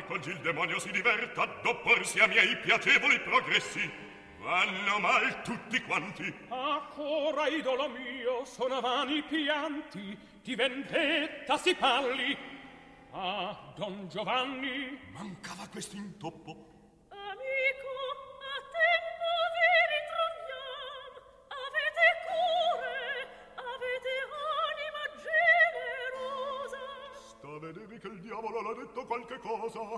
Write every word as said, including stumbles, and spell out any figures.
oggi il demonio si diverta ad opporsi a miei piacevoli progressi. Vanno mal tutti quanti. Ancora, idolo mio, sono vani pianti, di vendetta si parli. Ah, Don Giovanni, mancava questo intoppo. Amico, a tempo vi ritroviam. Avete cure, avete anima generosa. Sta, vedevi che il diavolo l'ha detto qualche cosa.